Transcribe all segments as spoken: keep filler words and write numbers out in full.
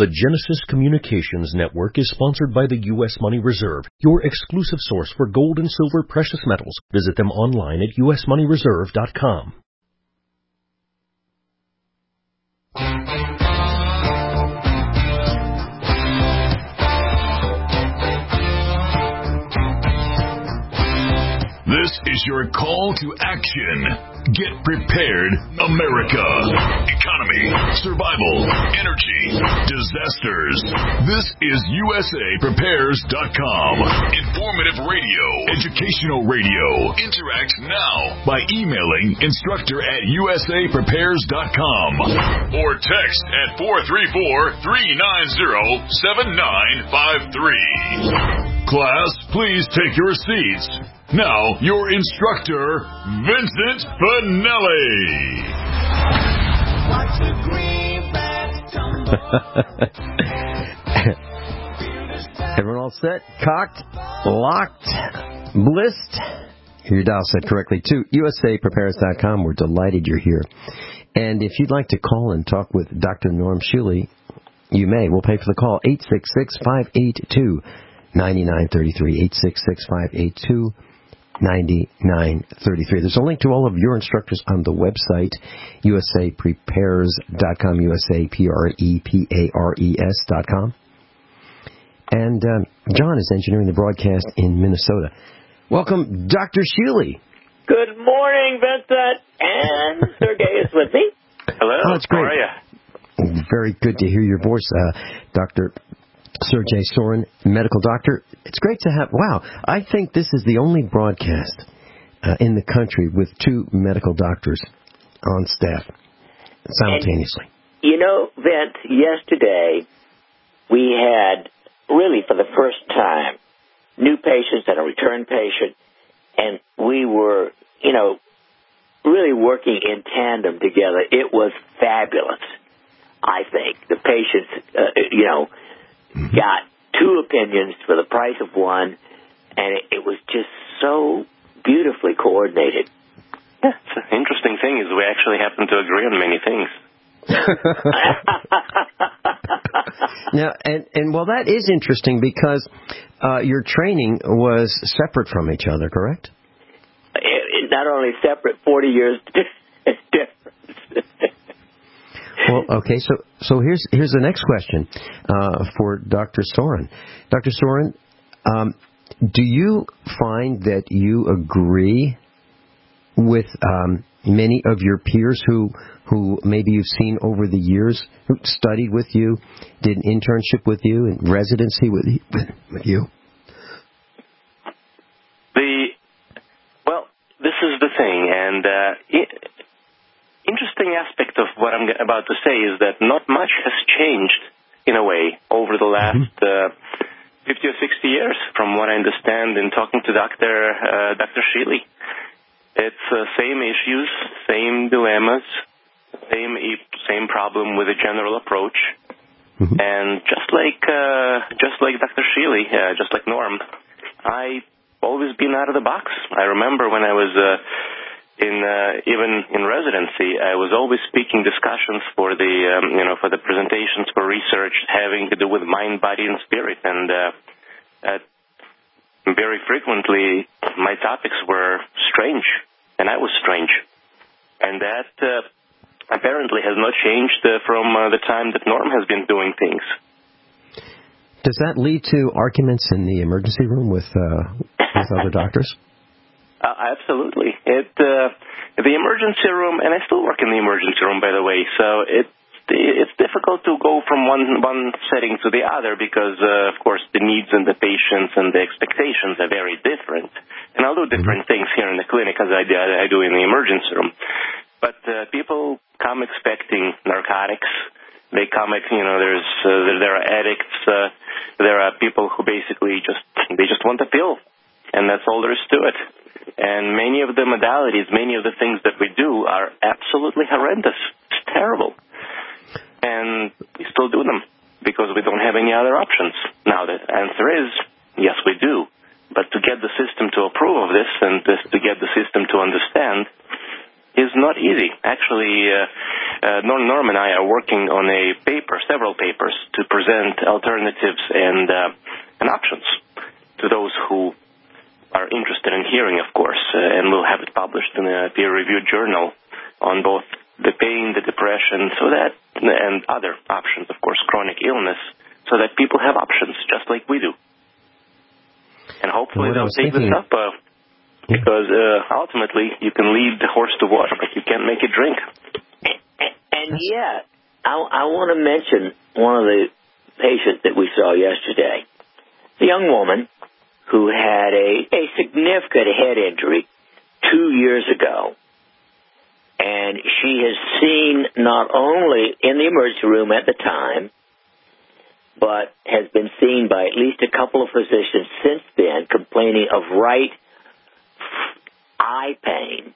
The Genesis Communications Network is sponsored by the U S Money Reserve, your exclusive source for gold and silver precious metals. Visit them online at u s money reserve dot com. This is your call to action. Get prepared, America. Economy, survival, energy, disasters. This is U S A prepares dot com. Informative radio, educational radio. Interact now by emailing instructor at u s a prepares dot com or text at four three four, three nine zero, seven nine five three. Class, please take your seats. Now, your instructor, Vincent Finelli. Watch the greenbacks tumble. Everyone all set? Cocked? Locked? Blissed? Your dial set correctly to u s a prepares dot com. We're delighted you're here. And if you'd like to call and talk with Doctor Norm Shealy, you may. We'll pay for the call. eight six six, five eight two, nine nine three three. eight six six, five eight two, nine nine three three. There's a link to all of your instructors on the website, u s a prepares dot com, U S A P R E P A R E S dot com. And um, John is engineering the broadcast in Minnesota. Welcome, Doctor Shealy. Good morning, Vincent, and Sergey is with me. Hello. Oh, it's great. How are you? Very good to hear your voice, uh, Doctor Sergey Sorin, medical doctor. It's great to have, wow, I think this is the only broadcast uh, in the country with two medical doctors on staff simultaneously. And, you know, Vince, yesterday we had, really for the first time, new patients and a return patient, and we were, you know, really working in tandem together. It was fabulous, I think. The patients, uh, you know, mm-hmm. got two opinions for the price of one, and it, it was just so beautifully coordinated. Yeah, it's an interesting thing is we actually happen to agree on many things. Now, and, and well, that is interesting because uh, your training was separate from each other, correct? It, it not only separate, forty years difference. Well, okay, so so here's here's the next question uh, for Doctor Sorin. Doctor Sorin, um, do you find that you agree with um, many of your peers who who maybe you've seen over the years, who studied with you, did an internship with you, and residency with with you? The well, this is the thing, and uh, it, interesting aspect of what I'm about to say is that not much has changed in a way over the last uh, fifty or sixty years, from what I understand in talking to Doctor Uh, Doctor Shealy. It's uh, same issues, same dilemmas, same same problem with a general approach, mm-hmm. and just like uh, just like Doctor Shealy, uh, just like Norm, I've always been out of the box. I remember when I was uh, in uh, even in residency, I was always speaking discussions for the um, you know for the presentations for research having to do with mind, body, and spirit, and uh, uh, very frequently my topics were strange, and I was strange, and that uh, apparently has not changed uh, from uh, the time that Norm has been doing things. Does that lead to arguments in the emergency room with uh, with other doctors? Uh, absolutely. It uh, the emergency room, and I still work in the emergency room, by the way. So it it's difficult to go from one one setting to the other because, uh, of course, the needs and the patients and the expectations are very different. And I'll do different things here in the clinic as I do, I do in the emergency room. But uh, people come expecting narcotics. They come, you know, there's uh, there are addicts. Uh, there are people who basically just they just want a pill, and that's all there is to it. And many of the modalities, many of the things that we do are absolutely horrendous. It's terrible. And we still do them because we don't have any other options. Now, the answer is, yes, we do. But to get the system to approve of this and this, to get the system to understand is not easy. Actually, uh, uh, Norm, Norm and I are working on a paper, several papers, to present alternatives and, uh, and options to those who are interested in hearing, of course, uh, and we'll have it published in a peer-reviewed journal on both the pain, the depression, so that, and other options, of course, chronic illness, so that people have options, just like we do. And hopefully they'll take this up, uh, because uh, ultimately you can lead the horse to water, but you can't make it drink. And, and yet, I, I want to mention one of the patients that we saw yesterday. The young woman who had a, a significant head injury two years ago. And she has seen not only in the emergency room at the time, but has been seen by at least a couple of physicians since then complaining of right eye pain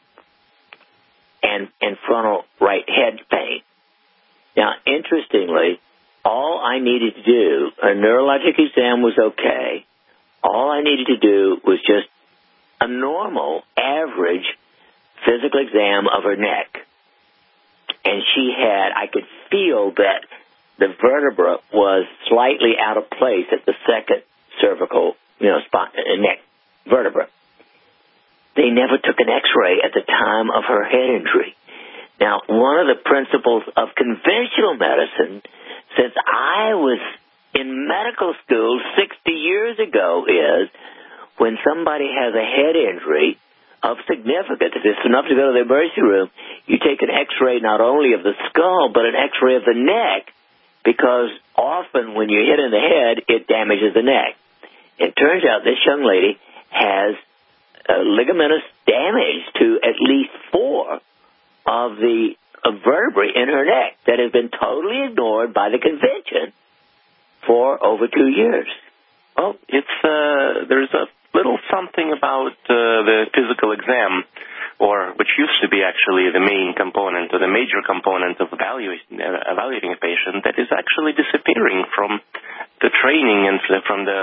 and, and frontal right head pain. Now, interestingly, all I needed to do, a neurologic exam was okay. All I needed to do was just a normal, average physical exam of her neck. And she had, I could feel that the vertebra was slightly out of place at the second cervical, you know, spot, uh, neck vertebra. They never took an X-ray at the time of her head injury. Now, one of the principles of conventional medicine, since I was in medical school sixty years ago, is when somebody has a head injury of significance, if it's enough to go to the emergency room, you take an X-ray not only of the skull, but an X-ray of the neck, because often when you hit in the head, it damages the neck. It turns out this young lady has uh, ligamentous damage to at least four of the uh, vertebrae in her neck that has been totally ignored by the convention for over two years. Well, it's uh, there's a little something about uh, the physical exam, or which used to be actually the main component or the major component of evaluating, uh, evaluating a patient, that is actually disappearing from the training and from the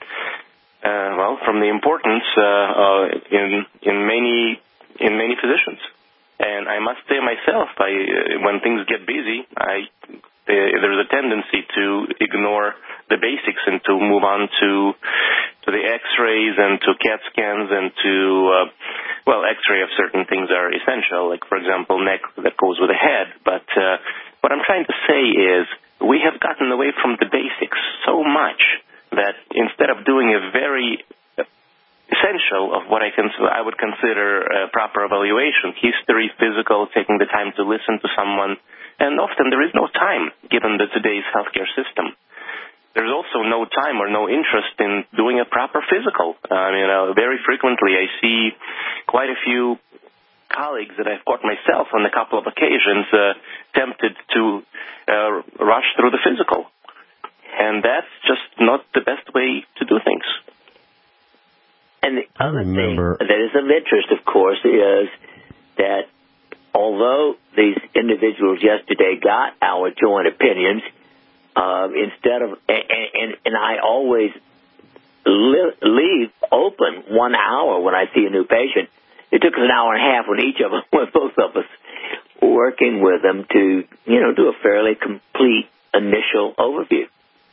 uh, well from the importance uh, uh, in in many in many physicians. And I must say myself, I uh, when things get busy, I uh, there's a tendency to ignore the basics and to move on to to the X-rays and to CAT scans and to uh, well, X-ray of certain things are essential, like for example, neck that goes with the head. But uh, what I'm trying to say is we have gotten away from the basics so much that instead of doing a very essential of what I, cons- I would consider a proper evaluation, history, physical, taking the time to listen to someone, and often there is no time given the today's healthcare system. There's also no time or no interest in doing a proper physical. I mean, uh, very frequently I see quite a few colleagues that I've caught myself on a couple of occasions uh, tempted to uh, rush through the physical. And that's just not the best way to do things. And the I other remember thing that is of interest, of course, is that although these individuals yesterday got our joint opinions, uh, instead of, and, and, and I always li- leave open one hour when I see a new patient. It took us an hour and a half when each of us, when both of us, working with them to, you know, do a fairly complete initial overview.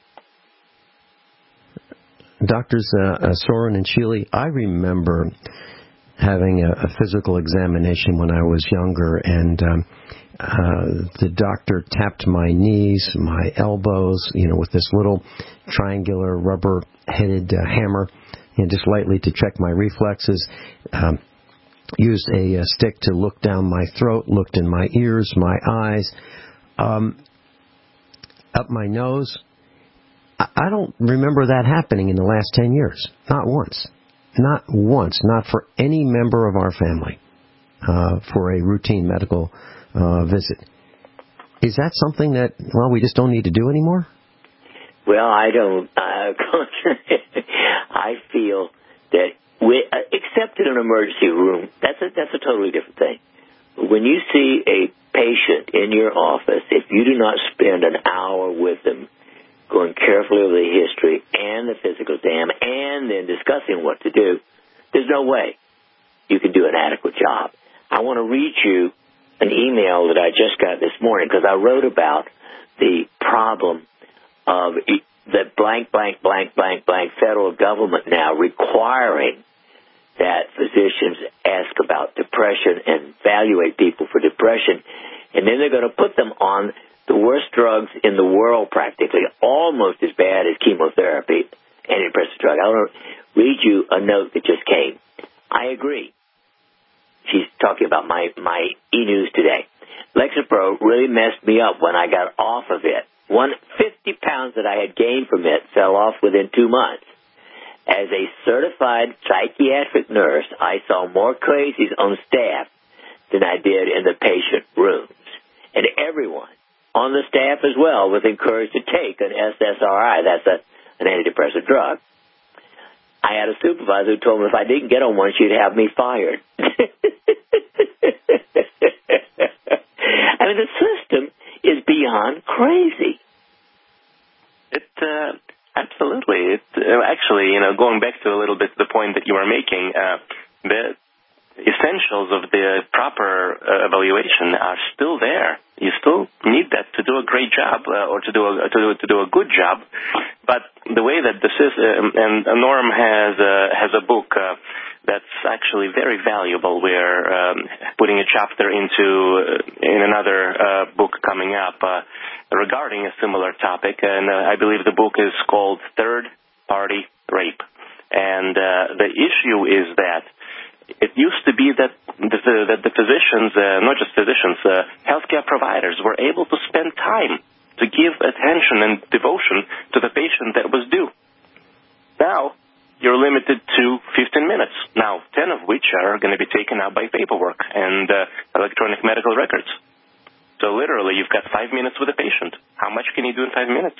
Doctors uh, uh, Soren and Sheely, I remember having a, a physical examination when I was younger, and um, uh, the doctor tapped my knees, my elbows, you know, with this little triangular rubber-headed uh, hammer, you know, just lightly to check my reflexes. Um, used a, a stick to look down my throat, looked in my ears, my eyes, um, up my nose. I don't remember that happening in the last ten years. Not once. Not once. Not for any member of our family uh, for a routine medical uh, visit. Is that something that, well, we just don't need to do anymore? Well, I don't. Uh, I feel that, we, uh, except in an emergency room, that's a, that's a totally different thing. When you see a patient in your office, if you do not spend an hour with them, going carefully over the history and the physical exam and then discussing what to do, there's no way you can do an adequate job. I want to read you an email that I just got this morning because I wrote about the problem of the blank, blank, blank, blank, blank federal government now requiring that physicians ask about depression and evaluate people for depression, and then they're going to put them on the worst drugs in the world practically, almost as bad as chemotherapy, antidepressant drug. I want to read you a note that just came. I agree. She's talking about my, my e-news today. Lexapro really messed me up when I got off of it. One fifty pounds that I had gained from it fell off within two months. As a certified psychiatric nurse, I saw more crazies on staff than I did in the patient rooms. And everyone on the staff as well was encouraged to take an S S R I. That's a, an antidepressant drug. I had a supervisor who told me if I didn't get on one, she'd have me fired. I mean, the system is beyond crazy. It uh, absolutely. It uh, actually, you know, going back to a little bit the point that you were making, uh, the essentials of the proper uh, evaluation are still there. You still need that to do a great job, uh, or to do a to do to do a good job. But the way that the system, and Norm has uh, has a book uh, that's actually very valuable. We're um, putting a chapter into uh, in another uh, book coming up uh, regarding a similar topic, and uh, I believe the book is called Third Party Rape. And uh, the issue is that it used to be that the, that the physicians, uh, not just physicians, uh, healthcare providers were able to spend time to give attention and devotion to the patient that was due. Now, you're limited to fifteen minutes. Now, ten of which are going to be taken out by paperwork and uh, electronic medical records. So literally, you've got five minutes with a patient. How much can you do in five minutes?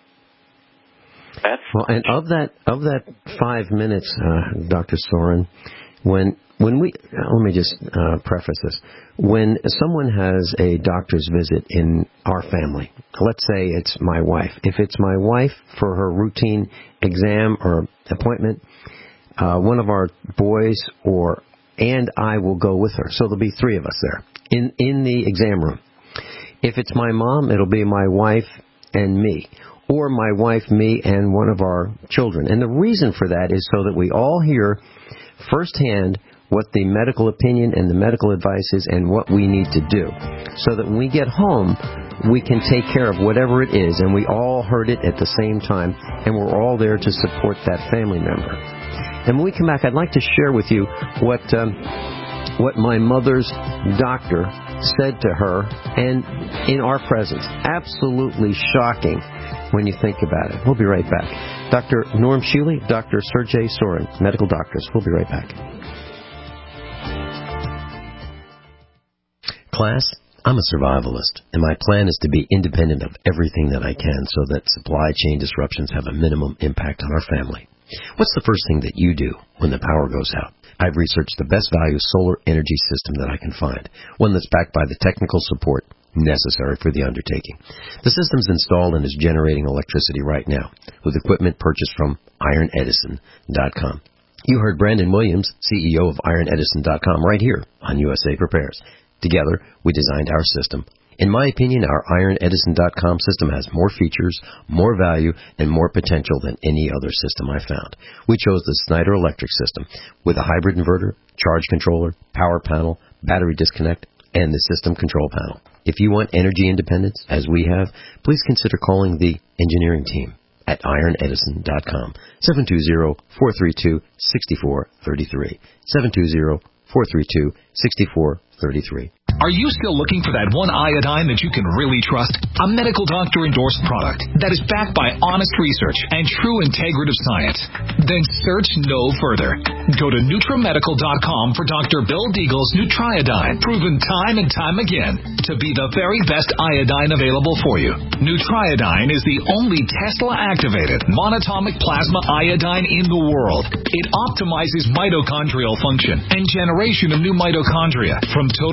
That's well, and of that of that five minutes, uh, Doctor Soren, when when we let me just uh, preface this. When someone has a doctor's visit in our family, let's say it's my wife. If it's my wife for her routine exam or appointment, uh, one of our boys or and I will go with her. So there'll be three of us there in in the exam room. If it's my mom, it'll be my wife and me, or my wife, me, and one of our children. And the reason for that is so that we all hear firsthand what the medical opinion and the medical advice is and what we need to do, so that when we get home, we can take care of whatever it is, and we all heard it at the same time, and we're all there to support that family member. And when we come back, I'd like to share with you what um, what my mother's doctor said to her, and in our presence. Absolutely shocking when you think about it. We'll be right back. Doctor Norm Shealy, Doctor Sergey Soren, medical doctors. We'll be right back. Class, I'm a survivalist, and my plan is to be independent of everything that I can so that supply chain disruptions have a minimum impact on our family. What's the first thing that you do when the power goes out? I've researched the best value solar energy system that I can find, one that's backed by the technical support necessary for the undertaking. The system's installed and is generating electricity right now with equipment purchased from iron edison dot com. You heard Brandon Williams, C E O of iron edison dot com, right here on U S A Prepares. Together, we designed our system. In my opinion, our iron edison dot com system has more features, more value, and more potential than any other system I found. We chose the Snyder Electric system with a hybrid inverter, charge controller, power panel, battery disconnect, and the system control panel. If you want energy independence, as we have, please consider calling the engineering team at iron edison dot com, seven two zero, four three two, six four three three, seven two zero, four three two, six four three three. Are you still looking for that one iodine that you can really trust? A medical doctor endorsed product that is backed by honest research and true integrative science? Then search no further. Go to NutriMedical dot com for Doctor Bill Deagle's Nutriodine, proven time and time again to be the very best iodine available for you. Nutriodine is the only Tesla-activated monatomic plasma iodine in the world. It optimizes mitochondrial function and generation of new mitochondria from totally nutritional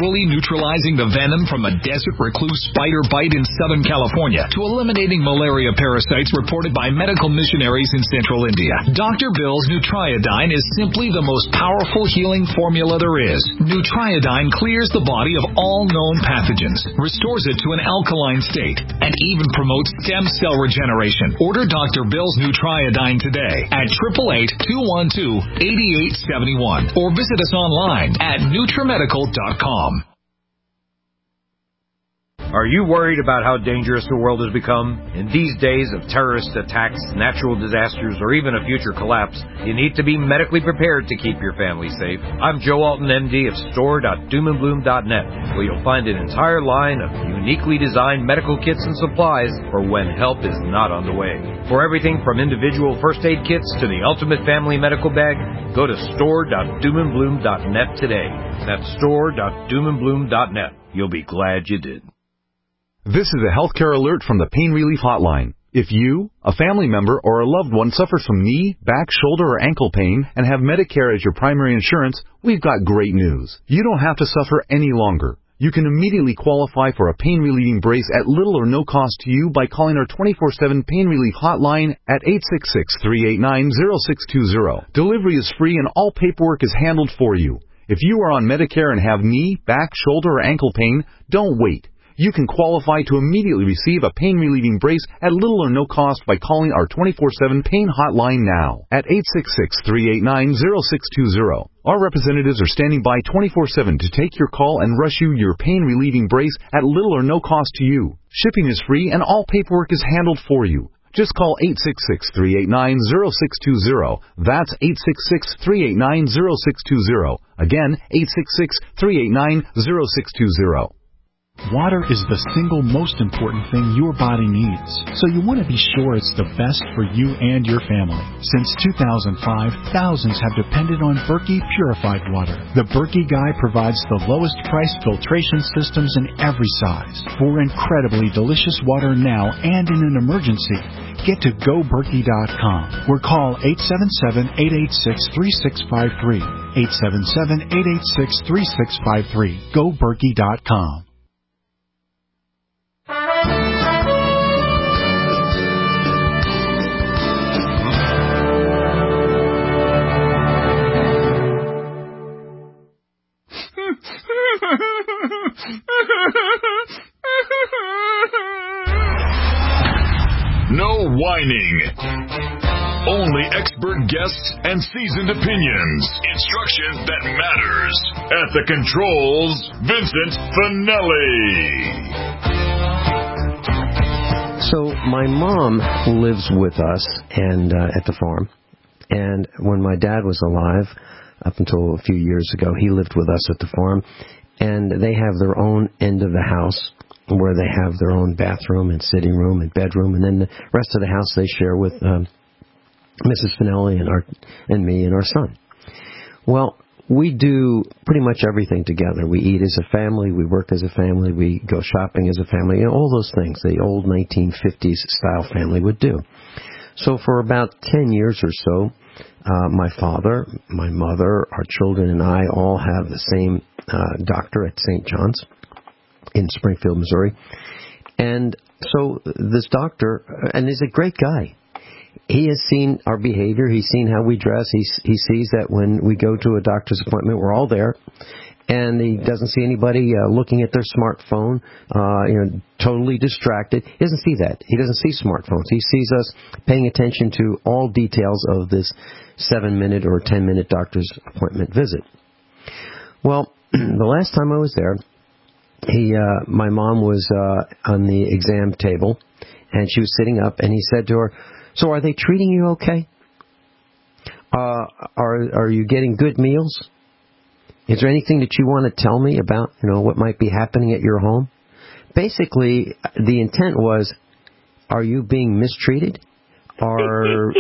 neutralizing the venom from a desert recluse spider bite in Southern California to eliminating malaria parasites reported by medical missionaries in Central India. Doctor Bill's Nutriodine is simply the most powerful healing formula there is. Nutriodine clears the body of all known pathogens, restores it to an alkaline state, and even promotes stem cell regeneration. Order Doctor Bill's Nutriodine today at eight eight eight, two one two, eight eight seven one or visit us online at nutrimedical dot com. Are you worried about how dangerous the world has become? In these days of terrorist attacks, natural disasters, or even a future collapse, you need to be medically prepared to keep your family safe. I'm Joe Alton, M D of store dot doom and bloom dot net, where you'll find an entire line of uniquely designed medical kits and supplies for when help is not on the way. For everything from individual first aid kits to the ultimate family medical bag, go to store dot doom and bloom dot net today. That's store dot doom and bloom dot net. You'll be glad you did. This is a healthcare alert from the Pain Relief Hotline. If you, a family member, or a loved one suffers from knee, back, shoulder, or ankle pain and have Medicare as your primary insurance, we've got great news. You don't have to suffer any longer. You can immediately qualify for a pain-relieving brace at little or no cost to you by calling our twenty-four seven Pain Relief Hotline at eight six six, three eight nine, zero six two zero. Delivery is free and all paperwork is handled for you. If you are on Medicare and have knee, back, shoulder, or ankle pain, don't wait. You can qualify to immediately receive a pain-relieving brace at little or no cost by calling our twenty-four seven Pain Hotline now at eight six six, three eight nine, zero six two zero. Our representatives are standing by twenty-four seven to take your call and rush you your pain-relieving brace at little or no cost to you. Shipping is free and all paperwork is handled for you. Just call eight six six, three eight nine, zero six two zero. That's eight six six, three eight nine, zero six two zero. Again, eight six six, three eight nine, zero six two zero. Water is the single most important thing your body needs, so you want to be sure it's the best for you and your family. Since two thousand five, thousands have depended on Berkey purified water. The Berkey Guy provides the lowest price filtration systems in every size. For incredibly delicious water now and in an emergency, get to go berkey dot com or call eight seven seven, eight eight six, three six five three. eight seven seven, eight eight six, three six five three. go berkey dot com. No whining. Only expert guests and seasoned opinions. Instruction that matters. At the controls, Vincent Finelli. So my mom lives with us and uh, at the farm. And when my dad was alive, up until a few years ago, he lived with us at the farm. And they have their own end of the house where they have their own bathroom and sitting room and bedroom. And then the rest of the house they share with um, Missus Finelli and, our, and me and our son. Well, we do pretty much everything together. We eat as a family. We work as a family. We go shopping as a family. You know, all those things the old nineteen fifties style family would do. So for about ten years or so, uh, my father, my mother, our children, and I all have the same uh, doctor at Saint John's in Springfield, Missouri. And so this doctor, and he's a great guy. He has seen our behavior. He's seen how we dress. He, he sees that when we go to a doctor's appointment, we're all there. And he doesn't see anybody uh, looking at their smartphone, uh, you know, totally distracted. He doesn't see that. He doesn't see smartphones. He sees us paying attention to all details of this seven-minute or ten-minute doctor's appointment visit. Well, the last time I was there, he, uh, my mom was uh, on the exam table, and she was sitting up, and he said to her, "So are they treating you okay? Uh, are are you getting good meals? Is there anything that you want to tell me about, you know, what might be happening at your home?" Basically, the intent was, are you being mistreated? Or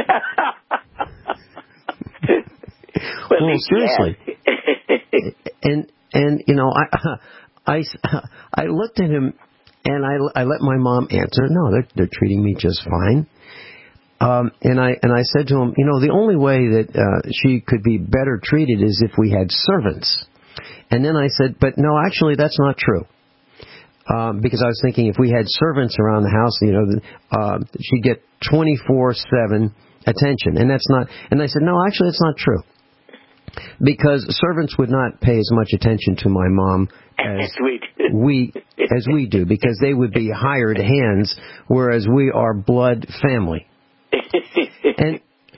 well, well seriously. and and you know, I I I looked at him and I I let my mom answer. No, they're they're treating me just fine. Um, and I and I said to him, you know, the only way that uh, she could be better treated is if we had servants. And then I said, but no, actually, that's not true. Um, because I was thinking if we had servants around the house, you know, uh, she'd get twenty-four seven attention. And that's not, and I said, no, actually, it's not true. Because servants would not pay as much attention to my mom as we as we do, because they would be hired hands, whereas we are blood family. And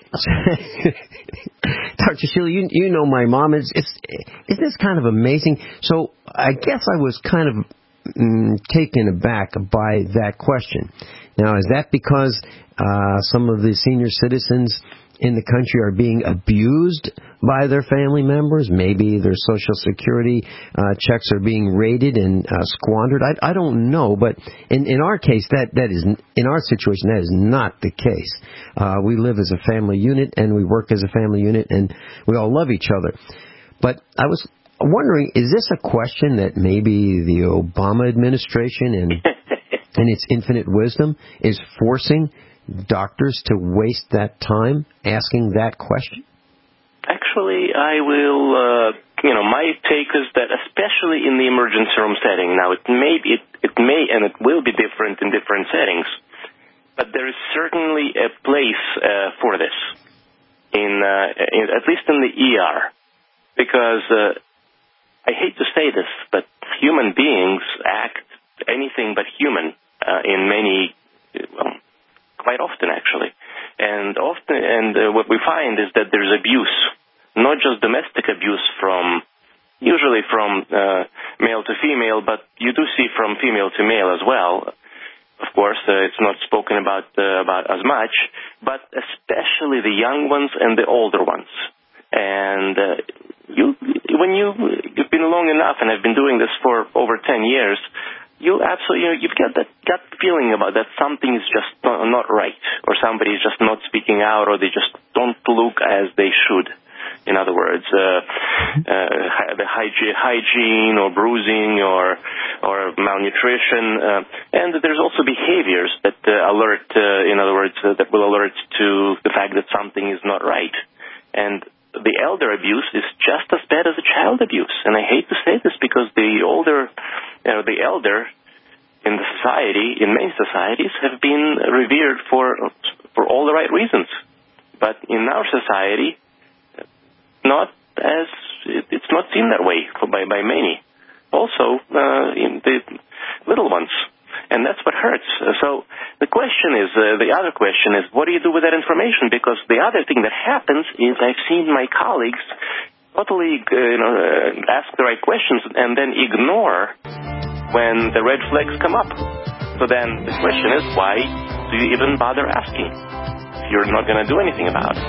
Doctor Sheila, you you know my mom. It's, it's isn't this kind of amazing? So I guess I was kind of mm, taken aback by that question. Now, is that because uh, some of the senior citizens in the country are being abused by their family members? Maybe their Social Security uh, checks are being raided and uh, squandered. I, I don't know, but in, in our case, that, that is in our situation, that is not the case. Uh, we live as a family unit, and we work as a family unit, and we all love each other. But I was wondering, is this a question that maybe the Obama administration and and its infinite wisdom is forcing doctors to waste that time asking that question? Actually, I will, uh, you know, my take is that especially in the emergency room setting, now it may be, it, it may and it will be different in different settings, but there is certainly a place uh, for this, in, uh, in at least in the E R, because uh, I hate to say this, but human beings act anything but human uh, in many, well, quite often, actually. And often, and uh, what we find is that there's abuse, not just domestic abuse from, usually from uh, male to female, but you do see from female to male as well. Of course, uh, it's not spoken about uh, about as much, but especially the young ones and the older ones. And uh, you, when you you've been long enough and have been doing this for over ten years. You absolutely, you know, you've got that gut feeling about that something is just not, not right, or somebody is just not speaking out, or they just don't look as they should. In other words, uh, uh, the hygiene, hygiene or bruising or or malnutrition, uh, and there's also behaviors that uh, alert. Uh, in other words, uh, that will alert to the fact that something is not right. And the elder abuse is just as bad as the child abuse. And I hate to say this because the older, you know, the elder in the society, in many societies, have been revered for for all the right reasons. But in our society, not as it, it's not seen that way for, by by many. Also, uh, in the little ones. And that's what hurts. So the question is, uh, the other question is, what do you do with that information? Because the other thing that happens is I've seen my colleagues totally, uh, you know, uh, ask the right questions and then ignore when the red flags come up. So then the question is, why do you even bother asking if you're not going to do anything about it?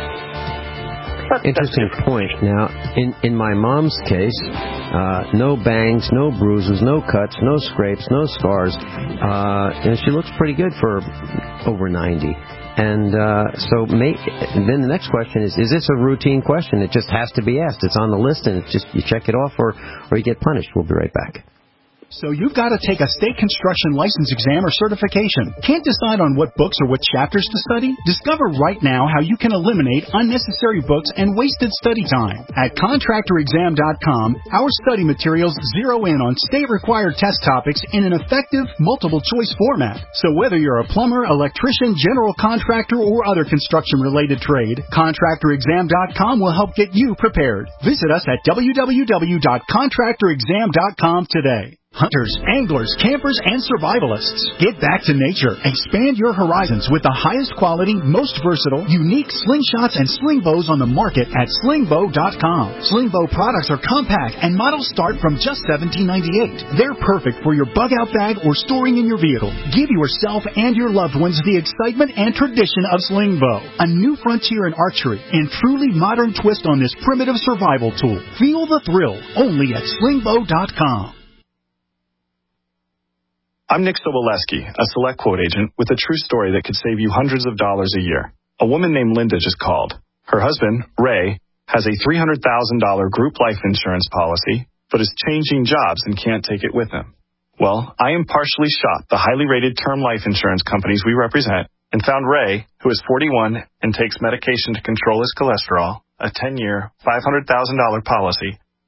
Interesting point. Now, in, in my mom's case, uh, no bangs, no bruises, no cuts, no scrapes, no scars. Uh, and she looks pretty good for over ninety. And uh, so may, then the next question is, is this a routine question? It just has to be asked. It's on the list, and it's just you check it off or, or you get punished. We'll be right back. So you've got to take a state construction license exam or certification. Can't decide on what books or what chapters to study? Discover right now how you can eliminate unnecessary books and wasted study time. At contractor exam dot com, our study materials zero in on state-required test topics in an effective, multiple-choice format. So whether you're a plumber, electrician, general contractor, or other construction-related trade, contractor exam dot com will help get you prepared. Visit us at w w w dot contractor exam dot com today. Hunters, anglers, campers, and survivalists. Get back to nature. Expand your horizons with the highest quality, most versatile, unique slingshots and sling bows on the market at sling bow dot com. Sling bow products are compact and models start from just seventeen ninety-eight. They're perfect for your bug-out bag or storing in your vehicle. Give yourself and your loved ones the excitement and tradition of sling bow. A new frontier in archery and truly modern twist on this primitive survival tool. Feel the thrill only at sling bow dot com. I'm Nick Soboleski, a Select Quote agent with a true story that could save you hundreds of dollars a year. A woman named Linda just called. Her husband, Ray, has a three hundred thousand dollars group life insurance policy, but is changing jobs and can't take it with him. Well, I impartially shopped the highly rated term life insurance companies we represent and found Ray, who is forty-one and takes medication to control his cholesterol, a ten-year, five hundred thousand dollars policy,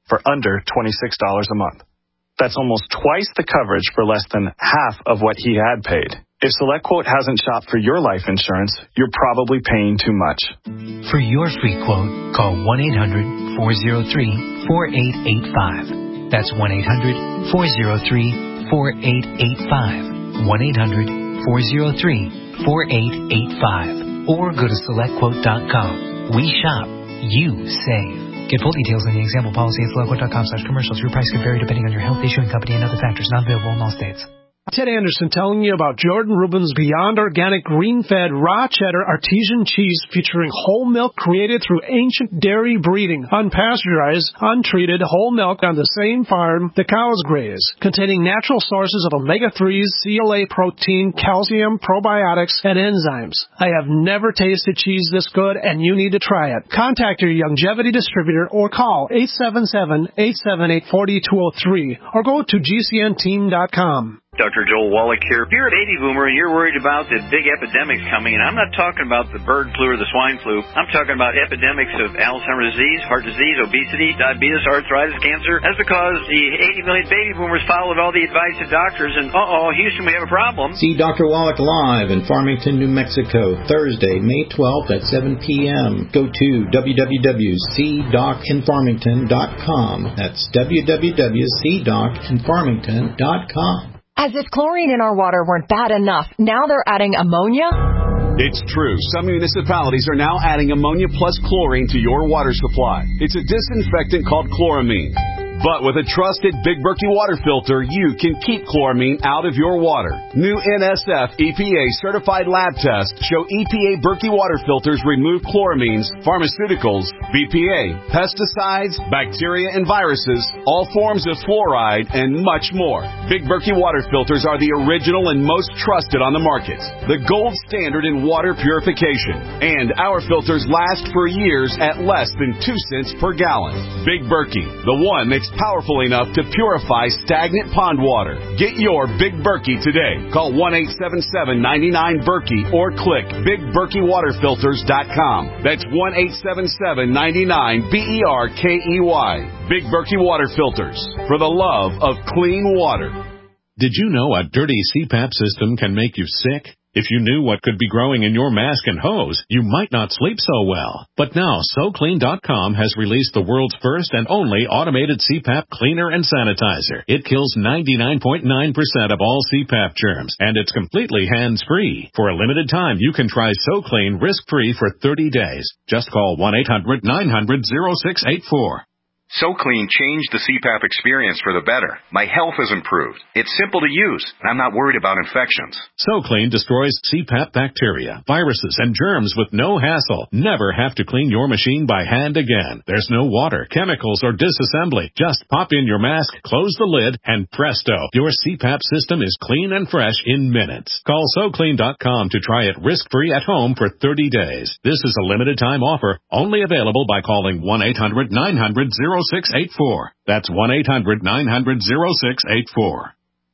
for under twenty-six dollars a month. That's almost twice the coverage for less than half of what he had paid. If SelectQuote hasn't shopped for your life insurance, you're probably paying too much. For your free quote, call one eight hundred four oh three four eight eight five. That's one eight hundred four oh three four eight eight five. one eight hundred four oh three four eight eight five. Or go to select quote dot com. We shop, you save. Get full details on the example policy at select quote dot com slash commercials. Your price can vary depending on your health, issuing company, and other factors. Not available in all states. Ted Anderson telling you about Jordan Rubin's Beyond Organic Green-Fed Raw Cheddar Artesian Cheese featuring whole milk created through ancient dairy breeding, unpasteurized, untreated whole milk on the same farm the cows graze, containing natural sources of omega threes, C L A protein, calcium, probiotics, and enzymes. I have never tasted cheese this good, and you need to try it. Contact your Longevity distributor or call eight seven seven, eight seven eight, four two zero three or go to G C N team dot com. Doctor Joel Wallach here. If you're a baby boomer and you're worried about the big epidemics coming, and I'm not talking about the bird flu or the swine flu, I'm talking about epidemics of Alzheimer's disease, heart disease, obesity, diabetes, arthritis, cancer. That's because the eighty million baby boomers followed all the advice of doctors, and uh-oh, Houston, we have a problem. See Doctor Wallach live in Farmington, New Mexico, Thursday, May twelfth at seven p.m. Go to w w w dot c doc in farmington dot com. That's w w w dot c doc in farmington dot com. As if chlorine in our water weren't bad enough, now they're adding ammonia? It's true. Some municipalities are now adding ammonia plus chlorine to your water supply. It's a disinfectant called chloramine. But with a trusted Big Berkey water filter, you can keep chloramine out of your water. New N S F E P A certified lab tests show E P A Berkey water filters remove chloramines, pharmaceuticals, B P A, pesticides, bacteria and viruses, all forms of fluoride, and much more. Big Berkey water filters are the original and most trusted on the market. The gold standard in water purification. And our filters last for years at less than two cents per gallon. Big Berkey, the one that's powerful enough to purify stagnant pond water. Get your Big Berkey today. Call one eight seven seven, nine nine, Berkey or click big berkey water filters dot com. That's one eight seven seven, nine nine, B E R K E Y. Big Berkey Water Filters, for the love of clean water. Did you know a dirty C PAP system can make you sick? If you knew what could be growing in your mask and hose, you might not sleep so well. But now, so clean dot com has released the world's first and only automated C PAP cleaner and sanitizer. It kills ninety-nine point nine percent of all C PAP germs, and it's completely hands-free. For a limited time, you can try SoClean risk-free for thirty days. Just call one eight hundred, nine hundred, oh six eight four. SoClean changed the C PAP experience for the better. My health has improved. It's simple to use, and I'm not worried about infections. SoClean destroys C PAP bacteria, viruses, and germs with no hassle. Never have to clean your machine by hand again. There's no water, chemicals, or disassembly. Just pop in your mask, close the lid, and presto, your C PAP system is clean and fresh in minutes. Call so clean dot com to try it risk-free at home for thirty days. This is a limited-time offer, only available by calling one eight hundred, nine hundred, oh six eight four. That's one eight hundred, nine hundred, oh six eight four.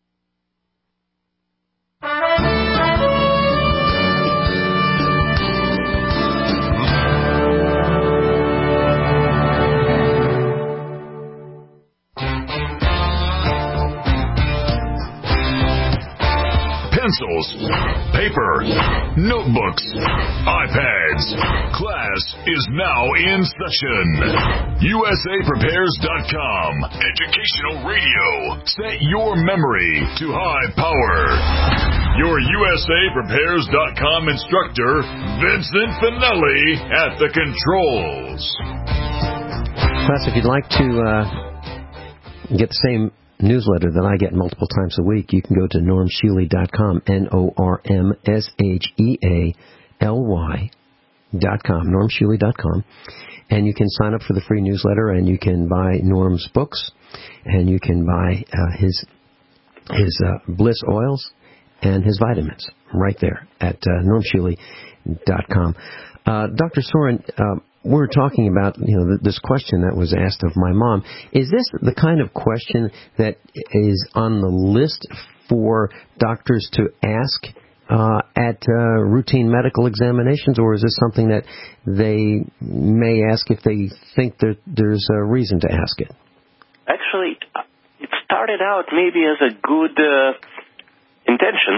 Pencils, paper, notebooks, iPads. Class is now in session. U S A Prepares dot com. Educational radio. Set your memory to high power. Your U S A Prepares dot com instructor, Vincent Finelli, at the controls. Class, if you'd like to uh, get the same newsletter that I get multiple times a week, you can go to norm shealy dot com, N O R M S H E A L Y dot com, norm shealy dot com, and you can sign up for the free newsletter, and you can buy Norm's books, and you can buy uh, his his uh, Bliss oils and his vitamins right there at uh, norm shealy dot com. Uh, Doctor Soren, uh, we're talking about, you know, this question that was asked of my mom. Is this the kind of question that is on the list for doctors to ask uh, at uh, routine medical examinations, or is this something that they may ask if they think that there's a reason to ask it? actually, it started out maybe as a good uh, intention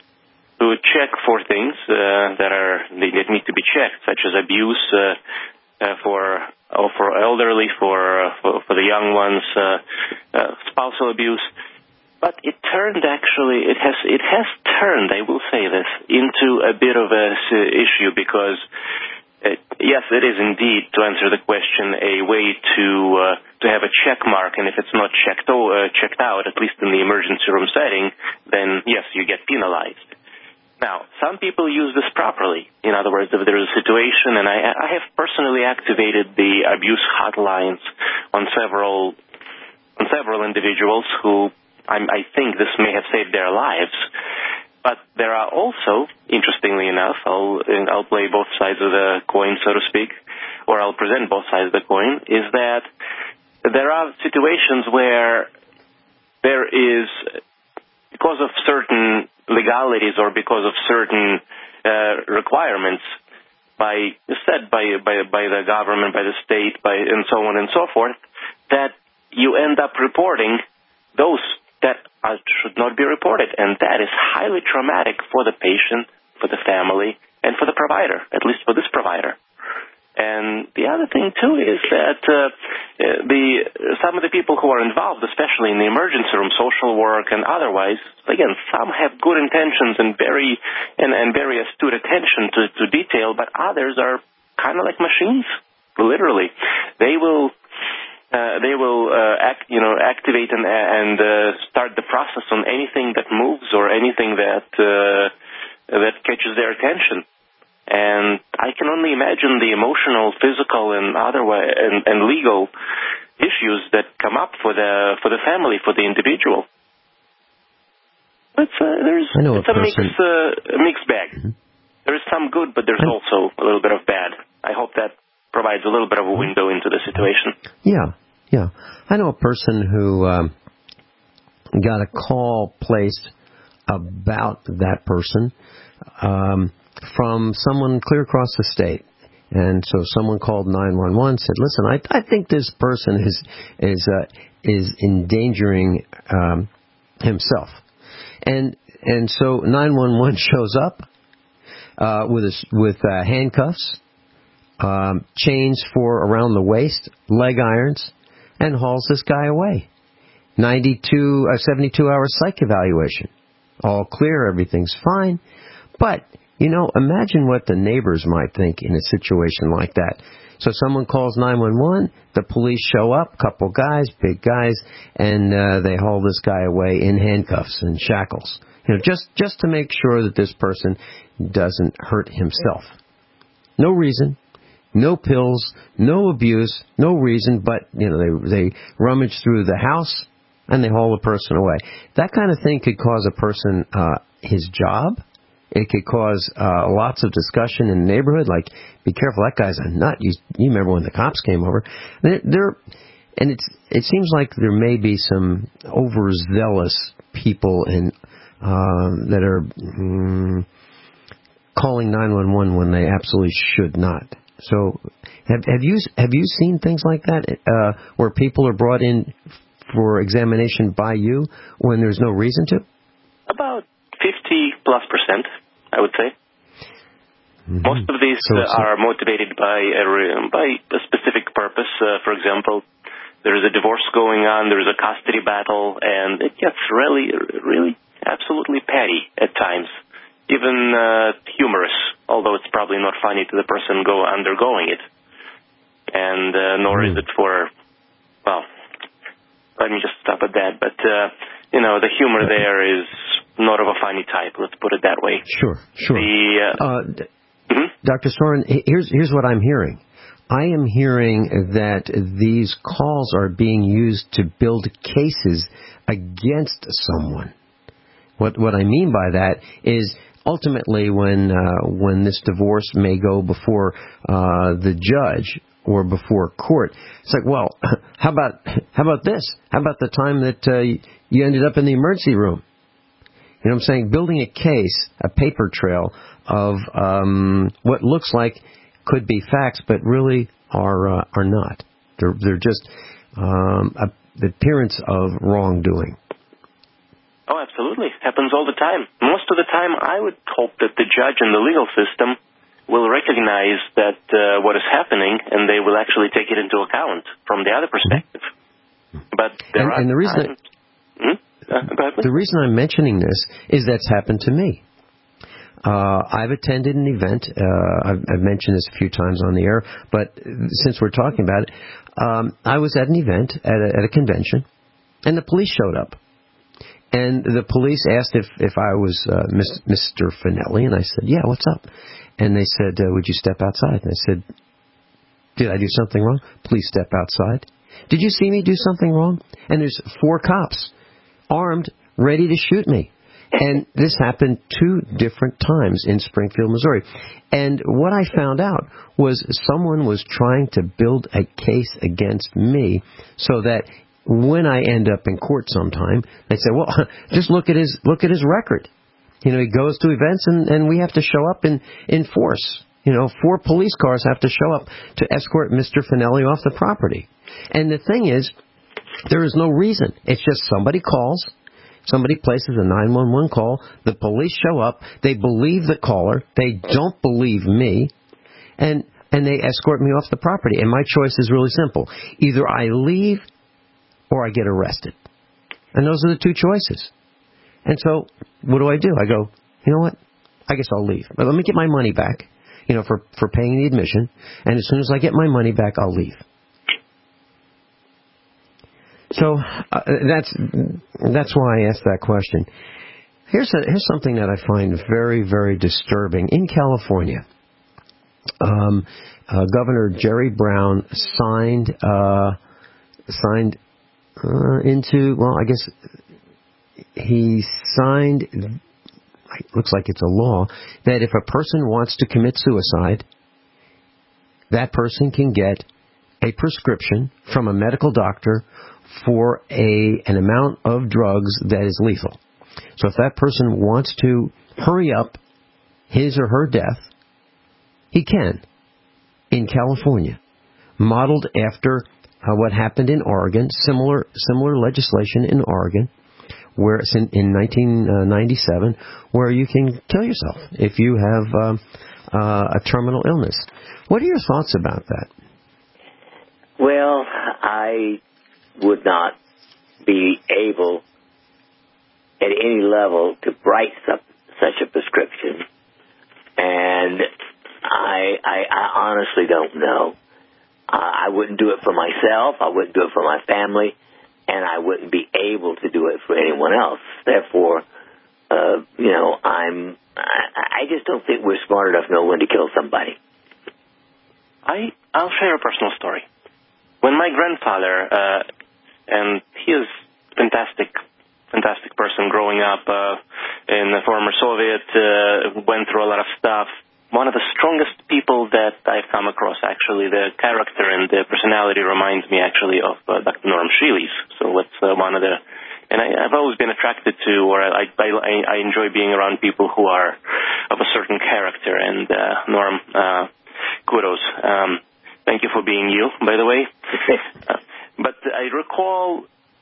to check for things uh, that are that need to be checked, such as abuse uh, uh, for uh, for elderly, for, uh, for for the young ones, uh, uh, spousal abuse. But it turned actually, it has it has turned, I will say this, into a bit of a issue because, uh, yes, it is indeed, to answer the question, a way to uh, to have a check mark, and if it's not checked, uh, checked out, at least in the emergency room setting, then yes, you get penalized. Now, some people use this properly. In other words, if there is a situation, and I, I have personally activated the abuse hotlines on several on several individuals who I'm, I think this may have saved their lives. But there are also, interestingly enough, I'll, I'll play both sides of the coin, so to speak, or I'll present both sides of the coin, is that there are situations where there is, because of certain legalities or because of certain uh, requirements by set by, by by the government, by the state, by and so on and so forth, that you end up reporting those that uh, should not be reported, and that is highly traumatic for the patient, for the family, and for the provider, at least for this provider. And the other thing, too, is that uh, the some of the people who are involved, especially in the emergency room, social work and otherwise, again, some have good intentions and very and, and very astute attention to, to detail, but others are kind of like machines, literally. They will... Uh, they will, uh, act, you know, activate and, and uh, start the process on anything that moves or anything that uh, that catches their attention. And I can only imagine the emotional, physical, and other way, and, and legal issues that come up for the for the family, for the individual. It's uh, there's it's a, a mix uh, a mixed bag. Mm-hmm. There is some good, but there's I... also a little bit of bad. I hope that provides a little bit of a window into the situation. Yeah. Yeah, I know a person who um, got a call placed about that person um, from someone clear across the state. And so someone called nine one one, said, listen, I, I think this person is is uh, is endangering um, himself. And and so nine one one shows up uh, with, a, with uh, handcuffs, um, chains for around the waist, leg irons, and hauls this guy away. ninety-two, uh, seventy-two hour psych evaluation. All clear, everything's fine. But, you know, imagine what the neighbors might think in a situation like that. So someone calls nine one one, the police show up, couple guys, big guys, and uh, they haul this guy away in handcuffs and shackles. You know, just, just to make sure that this person doesn't hurt himself. No reason. No pills, no abuse, no reason, but, you know, they they rummage through the house and they haul a person away. That kind of thing could cause a person uh, his job. It could cause uh, lots of discussion in the neighborhood, like, be careful, that guy's a nut. You, you remember when the cops came over. They're, they're, and it's it seems like there may be some overzealous people in, uh, that are mm, calling nine one one when they absolutely should not. So, have, have you have you seen things like that uh, where people are brought in for examination by you when there's no reason to? About fifty plus percent, I would say. Mm-hmm. Most of these so, uh, so, are motivated by a by a specific purpose. Uh, for example, there is a divorce going on, there is a custody battle, and it gets really, really, absolutely petty at times. Even uh, humorous, although it's probably not funny to the person go undergoing it. And uh, nor is it for, well, let me just stop at that. But, uh, you know, the humor there is not of a funny type, let's put it that way. Sure, sure. The, uh, uh, mm-hmm. Doctor Soren, here's, here's what I'm hearing. I am hearing that these calls are being used to build cases against someone. What, what I mean by that is, ultimately, when uh, when this divorce may go before uh, the judge or before court, it's like, well, how about how about this? How about the time that uh, you ended up in the emergency room? You know what I'm saying? Building a case, a paper trail of um, what looks like could be facts, but really are uh, are not. They're they're just um, a the appearance of wrongdoing. Oh, absolutely. Happens all the time. Most of the time, I would hope that the judge and the legal system will recognize that uh, what is happening, and they will actually take it into account from the other perspective. But there and, are and the reason times... Hmm? Uh, go ahead, please. the reason I'm mentioning this is that's happened to me. Uh, I've attended an event. Uh, I've, I've mentioned this a few times on the air, but since we're talking about it, um, I was at an event at a, at a convention, and the police showed up. And the police asked if, if I was uh, Mister Finelli, and I said, yeah, what's up? And they said, uh, would you step outside? And I said, did I do something wrong? Please step outside. Did you see me do something wrong? And there's four cops armed, ready to shoot me. And this happened two different times in Springfield, Missouri. And what I found out was someone was trying to build a case against me so that when I end up in court sometime, they say, well, just look at his look at his record. You know, he goes to events and, and we have to show up in, in force. You know, four police cars have to show up to escort Mister Finelli off the property. And the thing is, there is no reason. It's just somebody calls, somebody places a nine one one call, the police show up, they believe the caller, they don't believe me, and and they escort me off the property. And my choice is really simple. Either I leave or I get arrested. And those are the two choices. And so, what do I do? I go, you know what? I guess I'll leave. But let me get my money back, you know, for, for paying the admission. And as soon as I get my money back, I'll leave. So, uh, that's that's why I asked that question. Here's, a, here's something that I find very, very disturbing. In California, um, uh, Governor Jerry Brown signed uh, signed uh, into, well, I guess he signed, it looks like it's a law, that if a person wants to commit suicide, that person can get a prescription from a medical doctor for a an amount of drugs that is lethal. So if that person wants to hurry up his or her death, he can, in California, modeled after uh, what happened in Oregon, similar similar legislation in Oregon, where it's in, in nineteen ninety-seven, where you can kill yourself if you have um, uh, a terminal illness. What are your thoughts about that? Well, I would not be able at any level to write such a prescription, and I, I, I honestly don't know. Uh, I wouldn't do it for myself, I wouldn't do it for my family, and I wouldn't be able to do it for anyone else. Therefore, uh, you know, I'm, I, I just don't think we're smart enough to know when to kill somebody. I, I'll share a personal story. When my grandfather, uh, and he is a fantastic, fantastic person growing up uh, in the former Soviet, uh, went through a lot of stuff. One of the strongest people that I've come across, actually, the character and the personality reminds me actually of uh, Doctor Norm Shealy's. So it's uh, one of the, and I, I've always been attracted to, or I, I, I enjoy being around people who are of a certain character. And uh, Norm, uh, kudos. Um, thank you for being you, by the way. uh, but I recall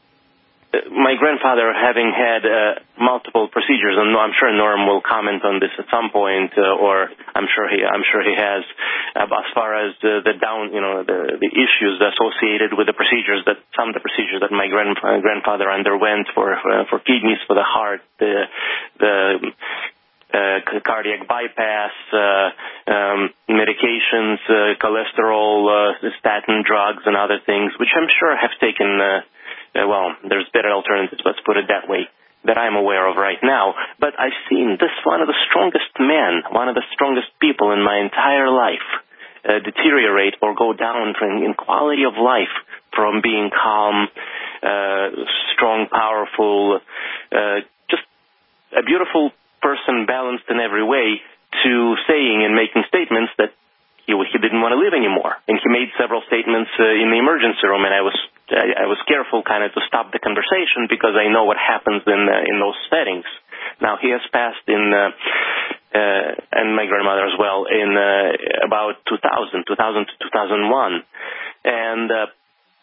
my grandfather having had uh, multiple procedures, and I'm sure Norm will comment on this at some point, uh, or I'm sure he, I'm sure he has, uh, as far as uh, the down, you know, the, the issues associated with the procedures that some of the procedures that my grand, uh, grandfather underwent for uh, for kidneys, for the heart, the the uh, cardiac bypass, uh, um, medications, uh, cholesterol, uh, statin drugs, and other things, which I'm sure have taken. Uh, Uh, well, there's better alternatives, let's put it that way, that I'm aware of right now. But I've seen this one of the strongest men, one of the strongest people in my entire life, uh, deteriorate or go down in, in quality of life from being calm, uh, strong, powerful, uh, just a beautiful person, balanced in every way, to saying and making statements that he, he didn't want to live anymore. And he made several statements uh, in the emergency room, and I was I, I was careful kind of to stop the conversation because I know what happens in uh, in those settings. Now, he has passed in, uh, uh, and my grandmother as well, in uh, about two thousand, two thousand to two thousand one. And uh,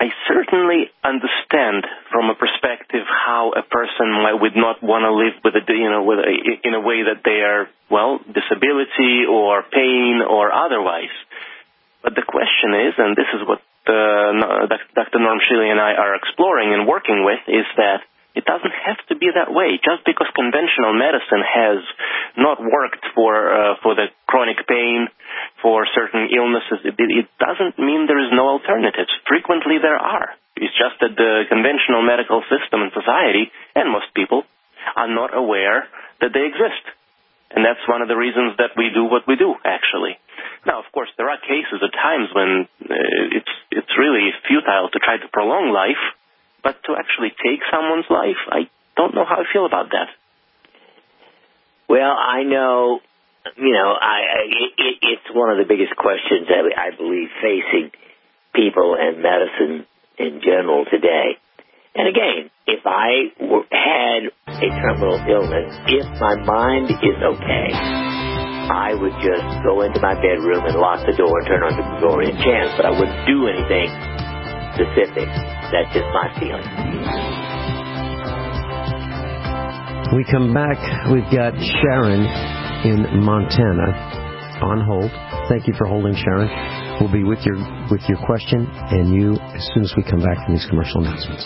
I certainly understand from a perspective how a person might, would not want to live with a, you know, with a, in a way that they are, well, disability or pain or otherwise. But the question is, and this is what uh, Doctor Norm Shiley and I are exploring and working with, is that it doesn't have to be that way. Just because conventional medicine has not worked for uh, for the chronic pain, for certain illnesses, it, it doesn't mean there is no alternatives. Frequently there are. It's just that the conventional medical system and society, and most people, are not aware that they exist. And that's one of the reasons that we do what we do, actually. Now, of course, there are cases at times when uh, it's it's really futile to try to prolong life. But to actually take someone's life, I don't know how I feel about that. Well, I know, you know, I, I it, it's one of the biggest questions that I believe facing people and medicine in general today. And again, if I were, had a terminal illness, if my mind is okay, I would just go into my bedroom and lock the door and turn on the Gregorian chants, but I wouldn't do anything specific. That's just my feeling. We come back. We've got Sharon in Montana on hold. Thank you for holding, Sharon. We'll be with your with your question and you as soon as we come back from these commercial announcements.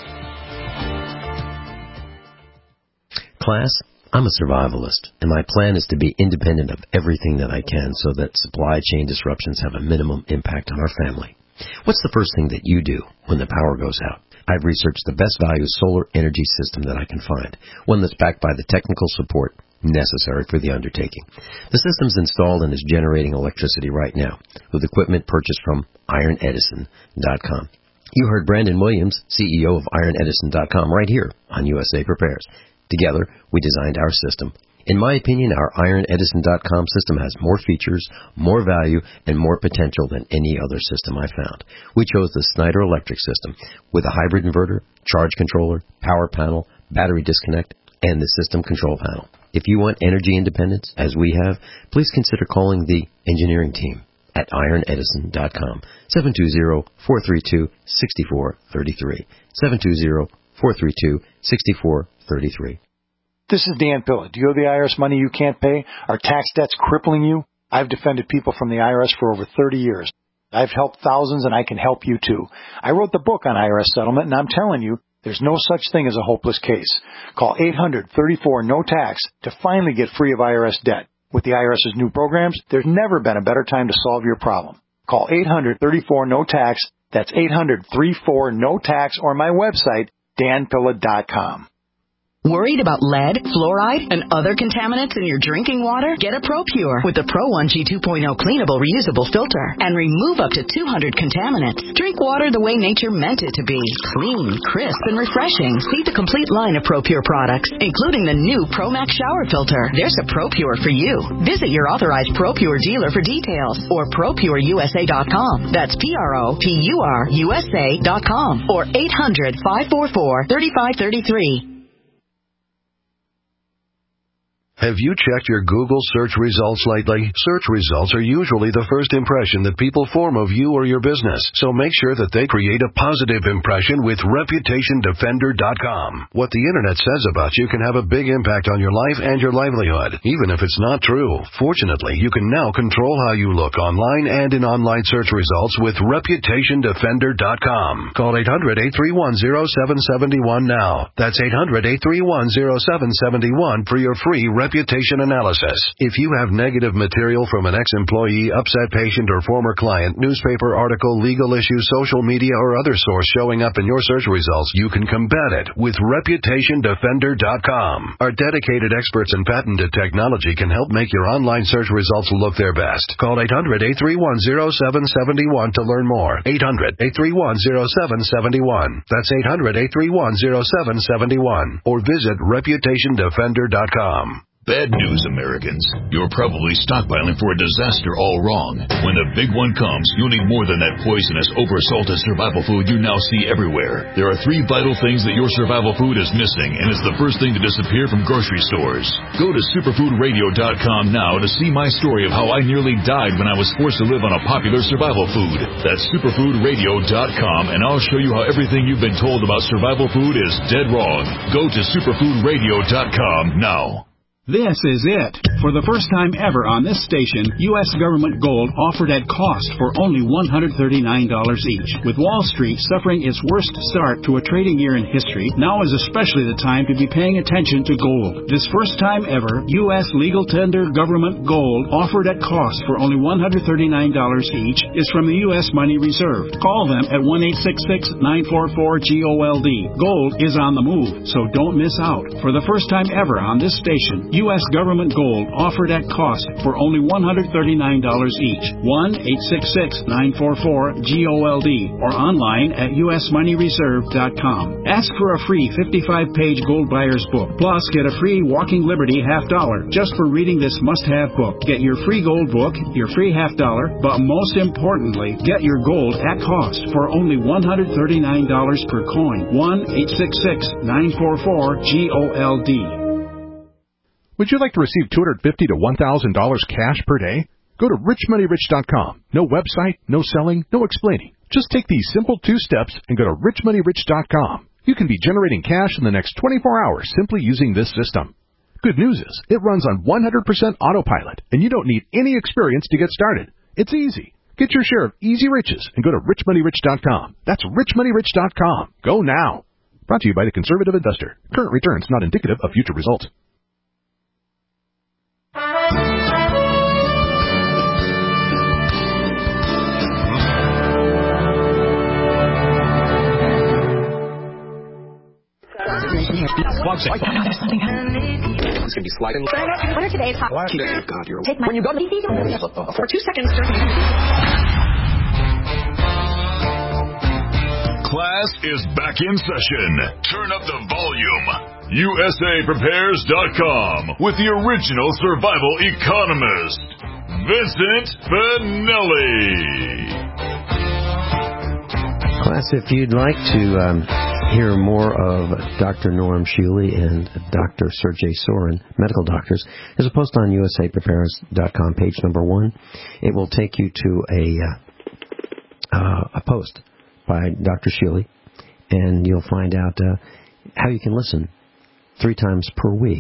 Class, I'm a survivalist, and my plan is to be independent of everything that I can so that supply chain disruptions have a minimum impact on our family. What's the first thing that you do when the power goes out? I've researched the best value solar energy system that I can find, one that's backed by the technical support necessary for the undertaking. The system's installed and is generating electricity right now with equipment purchased from Iron Edison dot com. You heard Brandon Williams, C E O of Iron Edison dot com, right here on U S A Prepares. Together, we designed our system. In my opinion, our Iron Edison dot com system has more features, more value, and more potential than any other system I found. We chose the Snyder Electric system with a hybrid inverter, charge controller, power panel, battery disconnect, and the system control panel. If you want energy independence, as we have, please consider calling the engineering team at Iron Edison dot com, seven two zero, four three two, six four three three, seven two zero, four three two, six four three three. This is Dan Pilla. Do you owe the I R S money you can't pay? Are tax debts crippling you? I've defended people from the I R S for over thirty years. I've helped thousands, and I can help you, too. I wrote the book on I R S settlement, and I'm telling you, there's no such thing as a hopeless case. Call eight hundred, thirty-four, no tax to finally get free of I R S debt. With the IRS's new programs, there's never been a better time to solve your problem. Call eight hundred, thirty-four, no tax. That's eight hundred, thirty-four, no tax, or my website, dan pilla dot com. Worried about lead, fluoride, and other contaminants in your drinking water? Get a ProPure with the Pro one G two point oh cleanable reusable filter and remove up to two hundred contaminants. Drink water the way nature meant it to be. Clean, crisp, and refreshing. See the complete line of ProPure products, including the new ProMax shower filter. There's a ProPure for you. Visit your authorized ProPure dealer for details or pro pure U S A dot com. That's P R O P U R U S A dot com or eight hundred, five four four, three five three three. Have you checked your Google search results lately? Search results are usually the first impression that people form of you or your business, so make sure that they create a positive impression with reputation defender dot com. What the internet says about you can have a big impact on your life and your livelihood, even if it's not true. Fortunately, you can now control how you look online and in online search results with reputation defender dot com. Call eight hundred, eight three one, zero seven seven one now. That's eight hundred, eight three one, zero seven seven one for your free reputation analysis. If you have negative material from an ex-employee, upset patient, or former client, newspaper article, legal issue, social media, or other source showing up in your search results, you can combat it with reputation defender dot com. Our dedicated experts in patented technology can help make your online search results look their best. Call eight hundred, eight three one, zero seven seven one to learn more. eight hundred, eight three one, zero seven seven one. That's eight hundred, eight three one, zero seven seven one. Or visit reputation defender dot com. Bad news, Americans. You're probably stockpiling for a disaster all wrong. When the big one comes, you'll need more than that poisonous, oversalted survival food you now see everywhere. There are three vital things that your survival food is missing, and it's the first thing to disappear from grocery stores. Go to superfood radio dot com now to see my story of how I nearly died when I was forced to live on a popular survival food. That's superfood radio dot com, and I'll show you how everything you've been told about survival food is dead wrong. Go to superfood radio dot com now. This is it. For the first time ever on this station, U S government gold offered at cost for only one hundred thirty-nine dollars each. With Wall Street suffering its worst start to a trading year in history, now is especially the time to be paying attention to gold. This first time ever, U S legal tender government gold offered at cost for only one hundred thirty-nine dollars each is from the U S Money Reserve. Call them at one eight six six, nine four four, G O L D. Gold is on the move, so don't miss out. For the first time ever on this station, U S government gold offered at cost for only one hundred thirty-nine dollars each. one eight six six, nine four four, G O L D or online at U S money reserve dot com. Ask for a free fifty-five page gold buyer's book. Plus, get a free Walking Liberty half dollar just for reading this must-have book. Get your free gold book, your free half dollar, but most importantly, get your gold at cost for only one hundred thirty-nine dollars per coin. one eight six six, nine four four, G O L D. Would you like to receive two hundred fifty dollars to one thousand dollars cash per day? Go to rich money rich dot com. No website, no selling, no explaining. Just take these simple two steps and go to rich money rich dot com. You can be generating cash in the next twenty-four hours simply using this system. Good news is, it runs on one hundred percent autopilot, and you don't need any experience to get started. It's easy. Get your share of easy riches and go to rich money rich dot com. That's rich money rich dot com. Go now. Brought to you by the Conservative Investor. Current returns not indicative of future results. Plug six. Oh, no, there's something happening. It's going to be sliding. What are today's hot? Oh, God, you're... Take my... When you go to... For two seconds, sir. Class is back in session. Turn up the volume. U S A prepares dot com with the original survival economist, Vincent Finelli. Class, if you'd like to um, hear more of Doctor Norm Shealy and Doctor Sergey Sorin, medical doctors, there's a post on U S A prepares dot com, page number one. It will take you to a uh, uh, a post by Doctor Shealy, and you'll find out uh, how you can listen three times per week.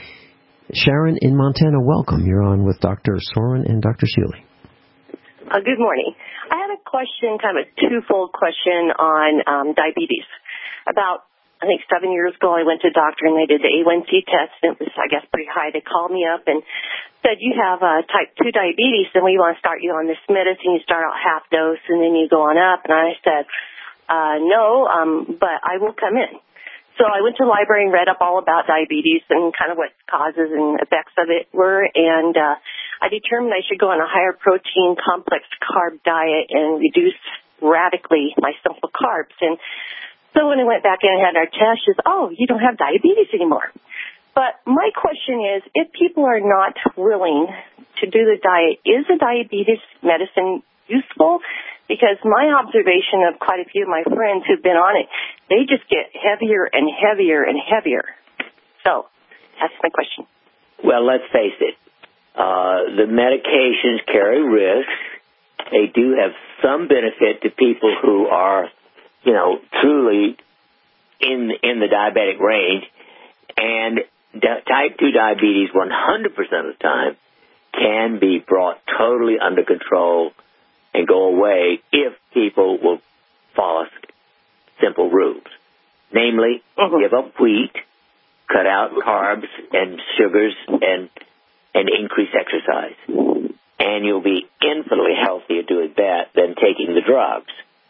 Sharon in Montana, welcome. You're on with Doctor Sorin and Doctor Shealy. Uh, good morning. I had a question, kind of a twofold question on um, diabetes. About, I think, seven years ago, I went to a doctor and they did the A one C test, and it was, I guess, pretty high. They called me up and said, you have uh, type two diabetes, and we want to start you on this medicine. You start out half dose, and then you go on up. And I said, uh, no, um, but I will come in. So I went to the library and read up all about diabetes and kind of what causes and effects of it were, and uh, I determined I should go on a higher protein, complex carb diet and reduce radically my simple carbs. And so when I went back in and had our test, she said, oh, you don't have diabetes anymore. But my question is, if people are not willing to do the diet, is the diabetes medicine useful? Because my observation of quite a few of my friends who've been on it, they just get heavier and heavier and heavier. So that's my question. Well, let's face it. Uh, the medications carry risks. They do have some benefit to people who are, you know, truly in in the diabetic range. And di- type two diabetes, one hundred percent of the time, can be brought totally under control and go away if people will follow simple rules. Namely, uh-huh. give up wheat, cut out carbs and sugars, and and increase exercise. And you'll be infinitely healthier doing that than taking the drugs.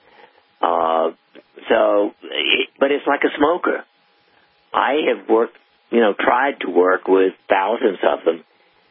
Uh, so, but it's like a smoker. I have worked, you know, tried to work with thousands of them,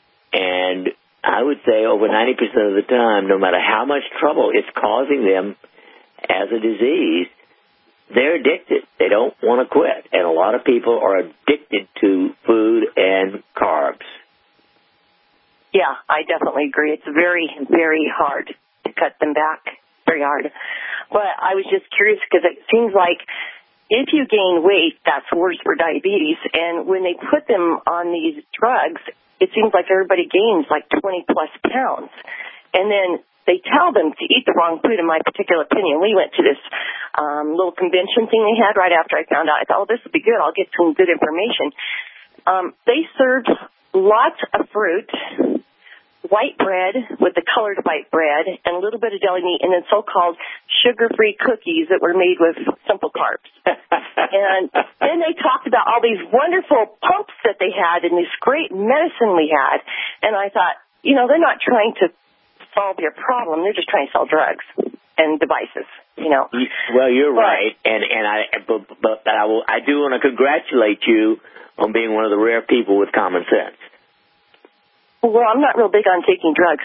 and I would say over ninety percent of the time, no matter how much trouble it's causing them as a disease, they're addicted. They don't want to quit. And a lot of people are addicted to food and carbs. Yeah, I definitely agree. It's very, very hard to cut them back. Very hard. But I was just curious because it seems like if you gain weight, that's worse for diabetes. And when they put them on these drugs, it seems like everybody gains like twenty plus pounds. And then they tell them to eat the wrong food, in my particular opinion. We went to this um, little convention thing they had right after I found out. I thought, oh, this will be good. I'll get some good information. Um, they served lots of fruit, white bread with the colored white bread, and a little bit of deli meat, and then so-called sugar-free cookies that were made with simple carbs. And then they talked about all these wonderful pumps that they had and this great medicine we had. And I thought, you know, they're not trying to solve your problem. They're just trying to sell drugs and devices, you know. Well, you're but, right, and and I but, but I will I do want to congratulate you on being one of the rare people with common sense. Well, I'm not real big on taking drugs.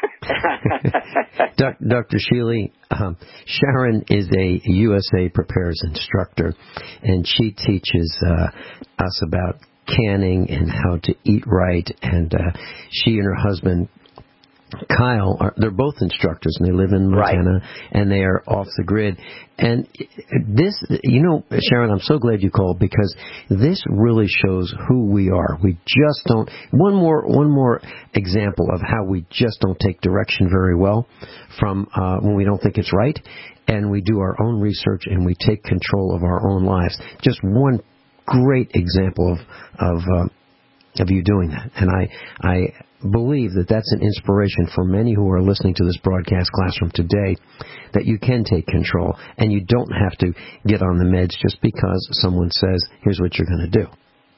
Doctor Sheely, um, Sharon is a U S A Prepares instructor, and she teaches uh, us about canning and how to eat right, and uh, she and her husband Kyle, are, they're both instructors, and they live in Montana, right. And they are off the grid. And this, you know, Sharon, I'm so glad you called, because this really shows who we are. We just don't. One more, one more example of how we just don't take direction very well from uh, when we don't think it's right, and we do our own research and we take control of our own lives. Just one great example of of. Uh, of you doing that. And I I believe that that's an inspiration for many who are listening to this broadcast classroom today, that you can take control and you don't have to get on the meds just because someone says, here's what you're going to do.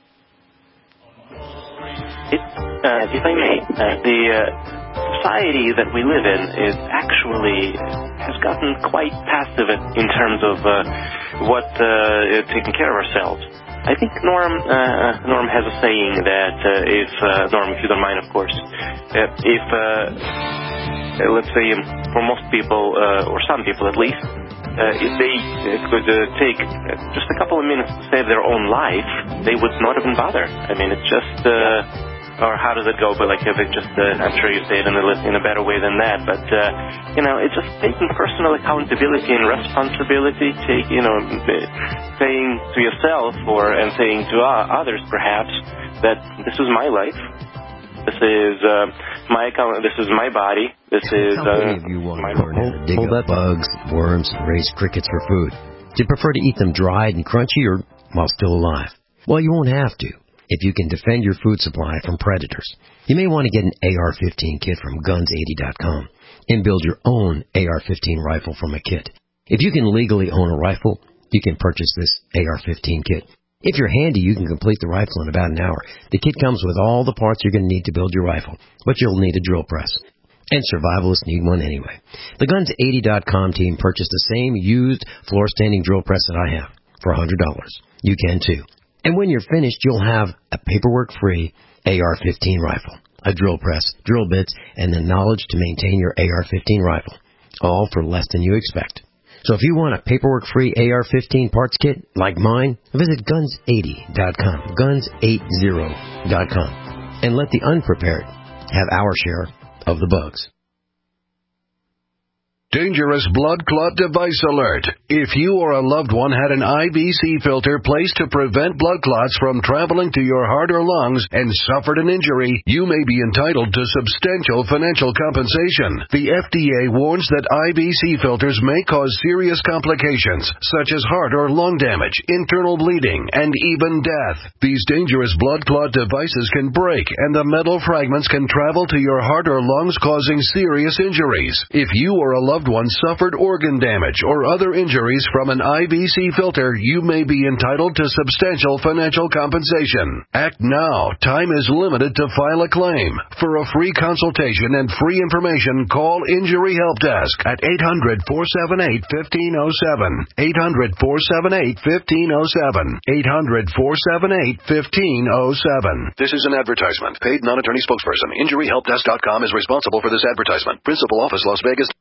It, uh, if I may, uh, the uh, society that we live in is actually has gotten quite passive in terms of uh, what uh, taking care of ourselves. I think Norm uh, Norm has a saying that uh, if uh, Norm, if you don't mind, of course, uh, if uh, let's say for most people uh, or some people at least, uh, if they could uh, take just a couple of minutes to save their own life, they would not even bother. I mean, it's just. Uh, Or how does it go? But like, if it just, uh, I'm sure you say it in a, in a better way than that. But uh, you know, it's just taking personal accountability and responsibility. Take, you know, saying to yourself or and saying to uh, others, perhaps, that this is my life. This is uh, my account. This is my body. This is. How many uh, of you want to learn how to dig up bugs, worms, and raise crickets for food? Do you prefer to eat them dried and crunchy, or while still alive? Well, you won't have to, if you can defend your food supply from predators. You may want to get an A R fifteen kit from guns eighty dot com and build your own A R fifteen rifle from a kit. If you can legally own a rifle, you can purchase this A R fifteen kit. If you're handy, you can complete the rifle in about an hour. The kit comes with all the parts you're going to need to build your rifle, but you'll need a drill press. And survivalists need one anyway. The guns eighty dot com team purchased the same used floor-standing drill press that I have for one hundred dollars. You can too. And when you're finished, you'll have a paperwork-free A R fifteen rifle, a drill press, drill bits, and the knowledge to maintain your A R fifteen rifle, all for less than you expect. So if you want a paperwork-free A R fifteen parts kit like mine, visit guns eighty dot com, guns eighty dot com, and let the unprepared have our share of the bugs. Dangerous blood clot device alert. If you or a loved one had an I V C filter placed to prevent blood clots from traveling to your heart or lungs and suffered an injury, you may be entitled to substantial financial compensation. The F D A warns that I V C filters may cause serious complications, such as heart or lung damage, internal bleeding, and even death. These dangerous blood clot devices can break, and the metal fragments can travel to your heart or lungs, causing serious injuries. If you or a loved one suffered organ damage or other injuries from an I V C filter, you may be entitled to substantial financial compensation. Act now. Time is limited to file a claim. For a free consultation and free information, call Injury Help Desk at eight hundred, four seven eight, one five zero seven. eight hundred, four seven eight, one five zero seven. eight hundred, four seven eight, one five zero seven. This is an advertisement. Paid non-attorney spokesperson. Injury Help Desk dot com is responsible for this advertisement. Principal office, Las Vegas.